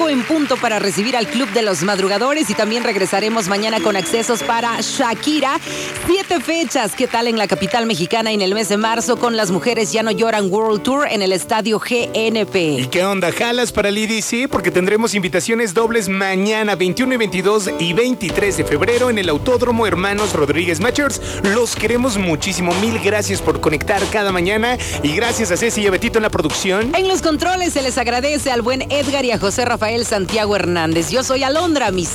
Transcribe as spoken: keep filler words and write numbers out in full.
cinco en punto para recibir al Club de los Madrugadores y también regresaremos mañana con accesos para Shakira. Siete fechas, ¿qué tal en la capital mexicana en el mes de marzo con las Mujeres Ya No Lloran World Tour en el estadio G N P? ¿Y qué onda? ¿Jalas para el E D C? Porque tendremos invitaciones dobles mañana, veintiuno y veintidós y veintitrés de febrero en el Autódromo Hermanos Rodríguez Machers. Los queremos muchísimo. Mil gracias por conectar cada mañana y gracias a Ceci y a Betito en la producción. En los controles se les agradece al buen Edgar y a José Rafael Santiago Hernández. Yo soy Alondra, mis